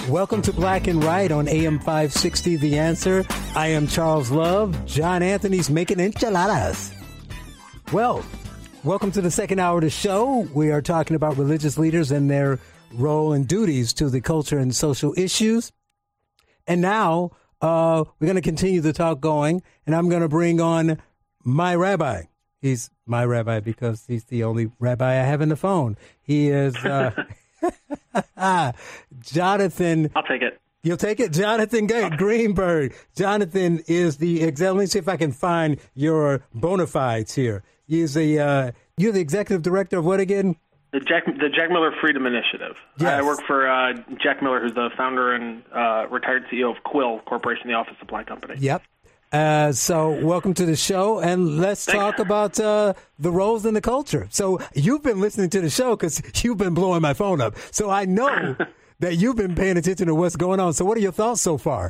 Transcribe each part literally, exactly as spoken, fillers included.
Welcome to Black and Right on A M five sixty, The Answer. I am Charles Love. John Anthony's making enchiladas. Well, welcome to the second hour of the show. We are talking about religious leaders and their role and duties to the culture and social issues. And now uh, we're going to continue the talk going, and I'm going to bring on my rabbi. He's my rabbi because he's the only rabbi I have in the phone. He is... Uh, Jonathan. I'll take it. You'll take it? Jonathan Greenberg. Jonathan is the executive. Let me see if I can find your bona fides here. He's the, uh, you're the executive director of what again? The Jack, the Jack Miller Freedom Initiative. Yes. I work for uh, Jack Miller, who's the founder and uh, retired C E O of Quill Corporation, the office supply company. Yep. Uh, so welcome to the show, and let's Thanks. talk about uh, the roles in the culture. So you've been listening to the show because you've been blowing my phone up. So I know that you've been paying attention to what's going on. So what are your thoughts so far?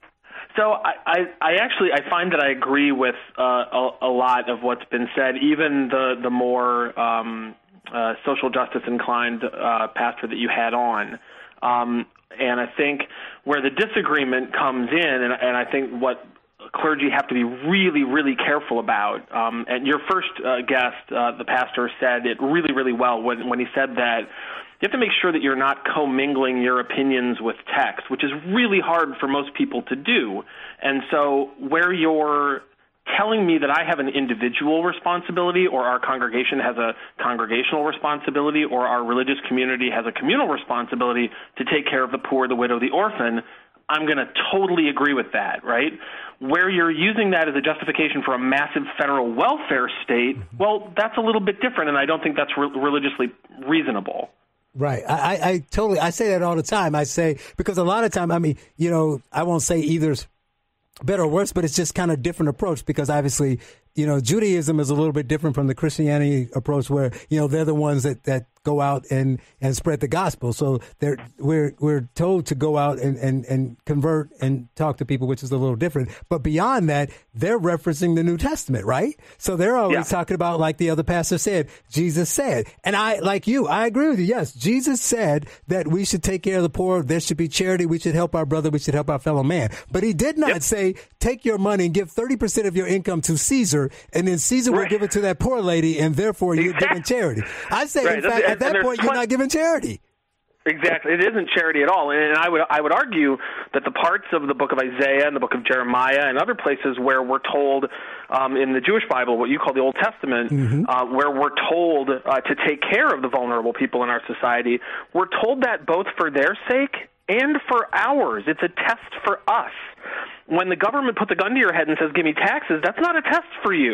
So I, I, I actually I find that I agree with uh, a, a lot of what's been said, even the the more um, uh, social justice inclined uh, pastor that you had on. Um, and I think where the disagreement comes in, and, and I think what clergy have to be really, really careful about. Um, and your first uh, guest, uh, the pastor, said it really, really well when, when he said that you have to make sure that you're not commingling your opinions with text, which is really hard for most people to do. And so where you're telling me that I have an individual responsibility, or our congregation has a congregational responsibility, or our religious community has a communal responsibility to take care of the poor, the widow, the orphan, I'm going to totally agree with that, right? Where you're using that as a justification for a massive federal welfare state, well, that's a little bit different, and I don't think that's re- religiously reasonable. Right. I, I, I totally, I say that all the time. I say, because a lot of time, I mean, you know, I won't say either's better or worse, but it's just kind of different approach, because obviously, you know, Judaism is a little bit different from the Christianity approach, where, you know, they're the ones that, that go out and, and spread the gospel. So they're, we're, we're told to go out and, and, and convert and talk to people, which is a little different. But beyond that, they're referencing the New Testament, right? So they're always yeah. talking about, like the other pastor said, Jesus said. And I, like you, I agree with you. Yes, Jesus said that we should take care of the poor. There should be charity. We should help our brother. We should help our fellow man. But he did not yep. say, take your money and give thirty percent of your income to Caesar, and then Caesar right. will give it to that poor lady, and therefore you're exactly. giving charity. I say, right. in fact, at that point, you're not giving charity. Exactly. It isn't charity at all. And I would I would argue that the parts of the book of Isaiah and the book of Jeremiah and other places where we're told um, in the Jewish Bible, what you call the Old Testament, mm-hmm. uh, where we're told uh, to take care of the vulnerable people in our society, we're told that both for their sake and for ours. It's a test for us. When the government puts a gun to your head and says, give me taxes, that's not a test for you.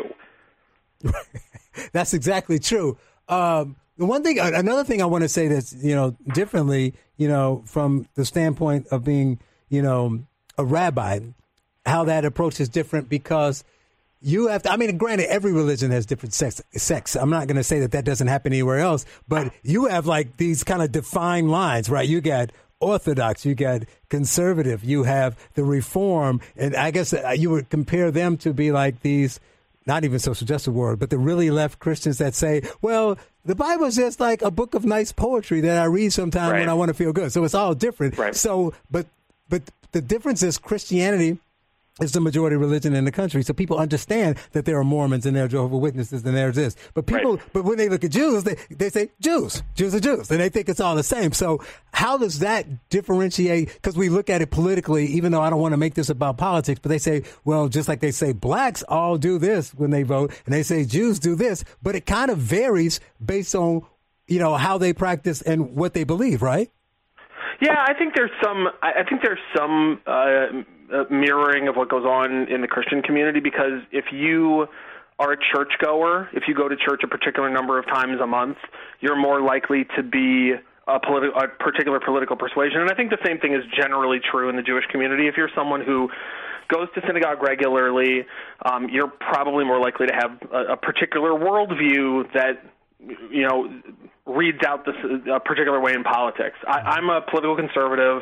That's exactly true. Um, the one thing, another thing I want to say that's, you know, differently, you know, from the standpoint of being, you know, a rabbi, how that approach is different, because you have to, I mean, granted, every religion has different sex. sex. I'm not going to say that that doesn't happen anywhere else, but you have like these kind of defined lines, right? You got Orthodox, you got conservative, you have the Reform, and I guess you would compare them to be like these, not even social justice word, but the really left Christians that say, well, the Bible is just like a book of nice poetry that I read sometime right. when I want to feel good. So it's all different. Right. So, but but the difference is Christianity is the majority religion in the country. So people understand that there are Mormons and there are Jehovah's Witnesses and there's this. But people, right. but when they look at Jews, they, they say Jews, Jews are Jews, and they think it's all the same. So how does that differentiate? Because we look at it politically, even though I don't want to make this about politics, but they say, well, just like they say blacks all do this when they vote, and they say Jews do this, but it kind of varies based on, you know, how they practice and what they believe, right? Yeah, I think there's some. I think there's some uh, mirroring of what goes on in the Christian community, because if you are a churchgoer, if you go to church a particular number of times a month, you're more likely to be a, politi- a particular political persuasion. And I think the same thing is generally true in the Jewish community. If you're someone who goes to synagogue regularly, um, you're probably more likely to have a, a particular worldview that, you know, reads out this a particular way in politics. I, I'm a political conservative,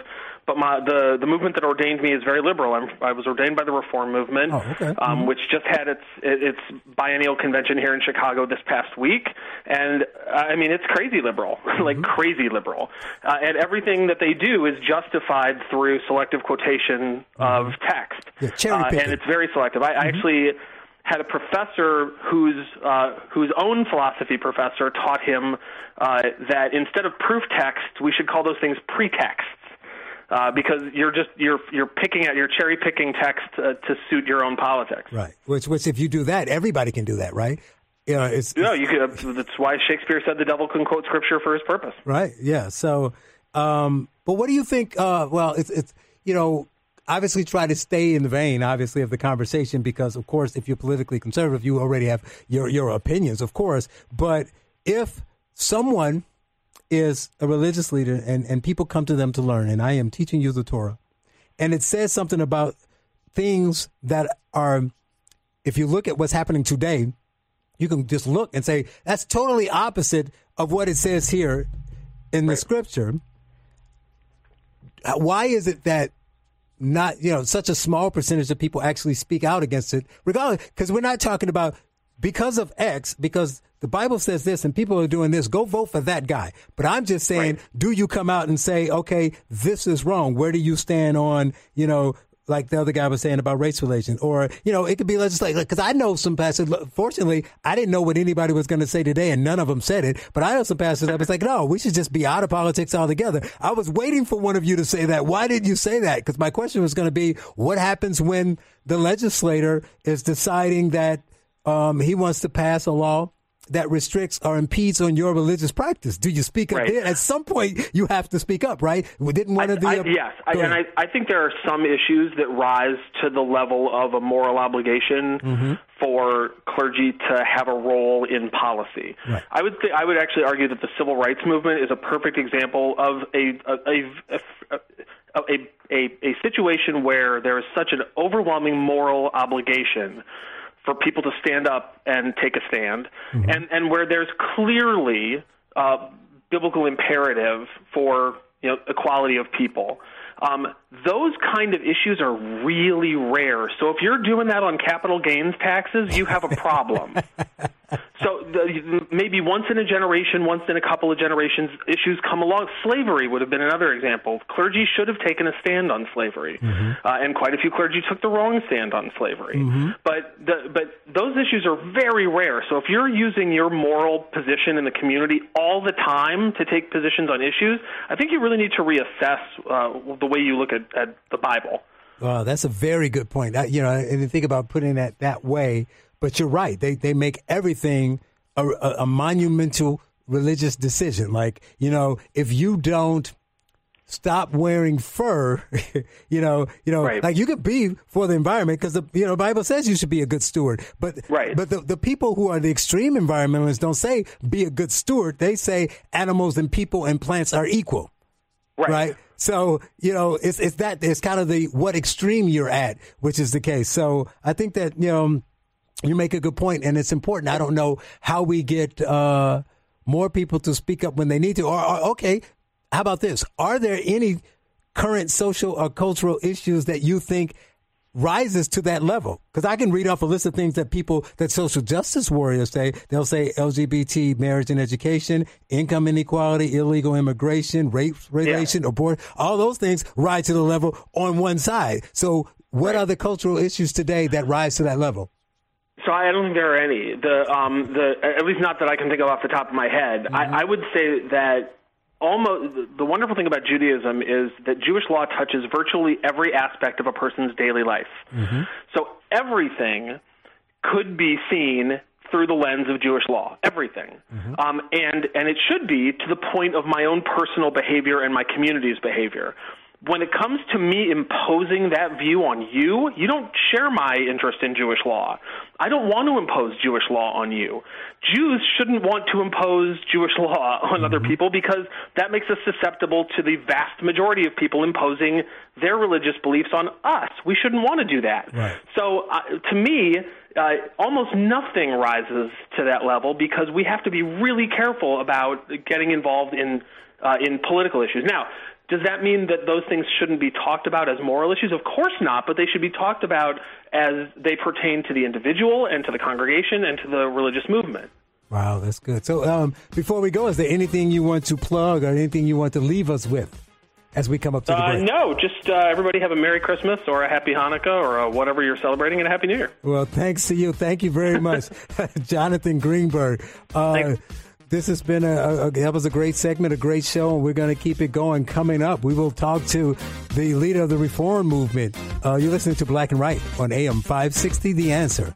but my, the the movement that ordained me is very liberal. I'm, I was ordained by the Reform Movement, oh, okay. um, mm-hmm. which just had its its biennial convention here in Chicago this past week, and uh, I mean it's crazy liberal, like mm-hmm. crazy liberal, uh, and everything that they do is justified through selective quotation mm-hmm. of text, yeah, cherry uh, and it's very selective. I, mm-hmm. I actually had a professor whose uh, whose own philosophy professor taught him uh, that instead of proof text, we should call those things pretexts, uh, because you're just you're you're picking out you're cherry picking text uh, to suit your own politics. Right. Which which if you do that, everybody can do that, right? You know, it's, no, it's, you could. That's why Shakespeare said the devil can quote scripture for his purpose. Right. Yeah. So, um, but what do you think? Uh, well, it's it's you know. Obviously try to stay in the vein, obviously, of the conversation because, of course, if you're politically conservative, you already have your, your opinions, of course. But if someone is a religious leader and, and people come to them to learn, and I am teaching you the Torah, and it says something about things that are, if you look at what's happening today, you can just look and say, that's totally opposite of what it says here in the right. scripture. Why is it that not, you know, such a small percentage of people actually speak out against it, regardless, because we're not talking about because of X, because the Bible says this and people are doing this, go vote for that guy. But I'm just saying, right. do you come out and say, okay, this is wrong? Where do you stand on, you know, like the other guy was saying about race relations, or, you know, it could be legislative, because I know some pastors, fortunately, I didn't know what anybody was going to say today, and none of them said it, but I know some pastors that was like, no, we should just be out of politics altogether. I was waiting for one of you to say that. Why did you say that? Because my question was going to be, what happens when the legislator is deciding that um, he wants to pass a law that restricts or impedes on your religious practice? Do you speak up right. there? At some point, you have to speak up, right? Didn't one I, of the... I, yes, I, and I, I think there are some issues that rise to the level of a moral obligation mm-hmm. for clergy to have a role in policy. Right. I would th- I would actually argue that the civil rights movement is a perfect example of a a a, a, a, a, a situation where there is such an overwhelming moral obligation for people to stand up and take a stand, mm-hmm. and, and where there's clearly uh, biblical imperative for, you know, equality of people. Um, those kind of issues are really rare. So if you're doing that on capital gains taxes, you have a problem. So the, maybe once in a generation, once in a couple of generations, issues come along. Slavery would have been another example. Clergy should have taken a stand on slavery, mm-hmm. uh, and quite a few clergy took the wrong stand on slavery. Mm-hmm. But the, but those issues are very rare. So if you're using your moral position in the community all the time to take positions on issues, I think you really need to reassess uh, the way you look at, at the Bible. Oh, that's a very good point. I, you know, and you think about putting that that way. But you're right. They they make everything a, a, a monumental religious decision. Like, you know, if you don't stop wearing fur, you know, you know, right. like you could be for the environment because the you know Bible says you should be a good steward. But right. but the, the people who are the extreme environmentalists don't say be a good steward. They say animals and people and plants are equal. Right. Right. So, you know, it's it's that it's kind of the what extreme you're at, which is the case. So I think that, you know, you make a good point, and it's important. I don't know how we get uh, more people to speak up when they need to. Or, or, okay, how about this? Are there any current social or cultural issues that you think rises to that level? Because I can read off a list of things that people, that social justice warriors say. They'll say L G B T, marriage and education, income inequality, illegal immigration, rape relation, yeah. abortion. All those things rise to the level on one side. So what right. are the cultural issues today that rise to that level? So I don't think there are any. The um the at least not that I can think of off the top of my head. Mm-hmm. I, I would say that almost the wonderful thing about Judaism is that Jewish law touches virtually every aspect of a person's daily life. Mm-hmm. So everything could be seen through the lens of Jewish law. Everything, mm-hmm. um, and and it should be to the point of my own personal behavior and my community's behavior. When it comes to me imposing that view on you, you don't share my interest in Jewish law. I don't want to impose Jewish law on you. Jews shouldn't want to impose Jewish law on mm-hmm. other people because that makes us susceptible to the vast majority of people imposing their religious beliefs on us. We shouldn't want to do that. Right. So uh, to me, uh, almost nothing rises to that level because we have to be really careful about getting involved in uh, in political issues. Now, Does that mean that those things shouldn't be talked about as moral issues? Of course not, but they should be talked about as they pertain to the individual and to the congregation and to the religious movement. Wow, that's good. So um, before we go, is there anything you want to plug or anything you want to leave us with as we come up to the uh, break? No, just uh, everybody have a Merry Christmas or a Happy Hanukkah or a whatever you're celebrating, and a Happy New Year. Well, thanks to you. Thank you very much, Jonathan Greenberg. Uh, this has been a, a, that was a great segment, a great show, and we're going to keep it going. Coming up, we will talk to the leader of the reform movement. Uh, you're listening to Black and White on A M five sixty, The Answer.